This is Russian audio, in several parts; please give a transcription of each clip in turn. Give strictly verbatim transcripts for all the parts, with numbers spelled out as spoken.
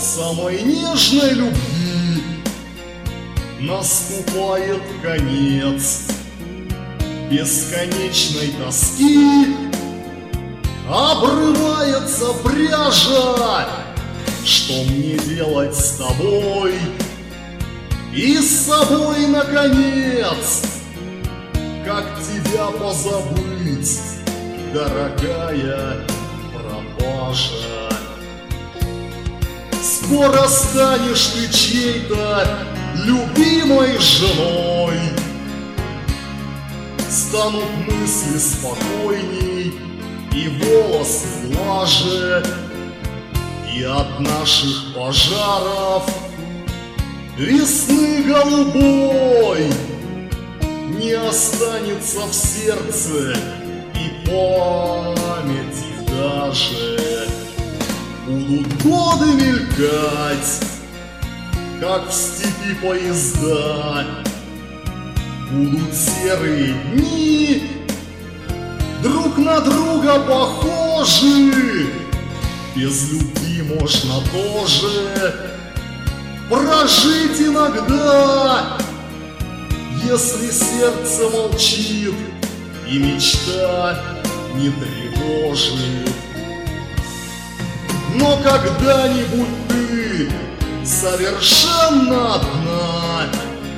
самой нежной любви наступает конец. Бесконечной тоски обрывается пряжа. Что мне делать с тобой и с собой, наконец? Как тебя позабыть, дорогая пропажа? Скоро станешь ты чьей-то любимой женой. Станут мысли спокойней и волосы глаже, и от наших пожаров весны голубой не останется в сердце и памяти даже. Будут годы мелькать, как в степи поезда. Будут серые дни, друг на друга похожи. Без любви можно тоже прожить иногда, если сердце молчит и мечта не тревожит. Но когда-нибудь ты совершенно одна,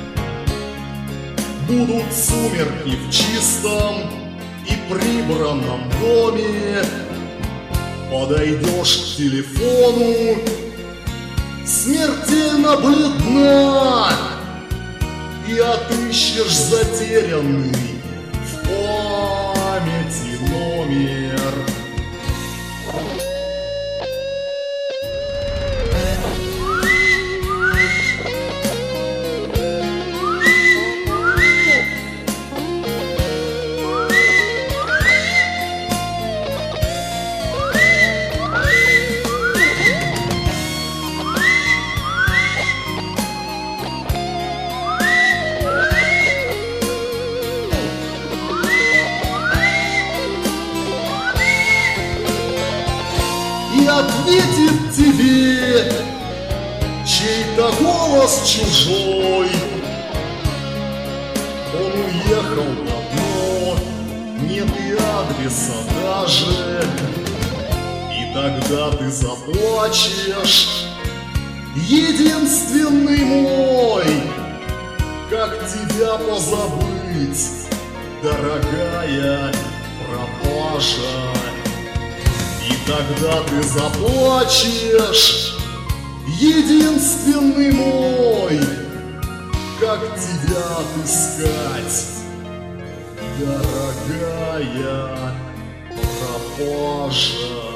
будут сумерки в чистом и прибранном доме. Подойдешь к телефону, смертельно бледна, и отыщешь затерянный в памяти номер. И ответит тебе чей-то голос чужой. Он уехал давно, нет и адреса даже. И тогда ты заплачешь, единственный мой. Как тебя позабыть, дорогая пропажа? И тогда ты заплачешь, единственный мой. Как тебя отыскать, дорогая пропажа?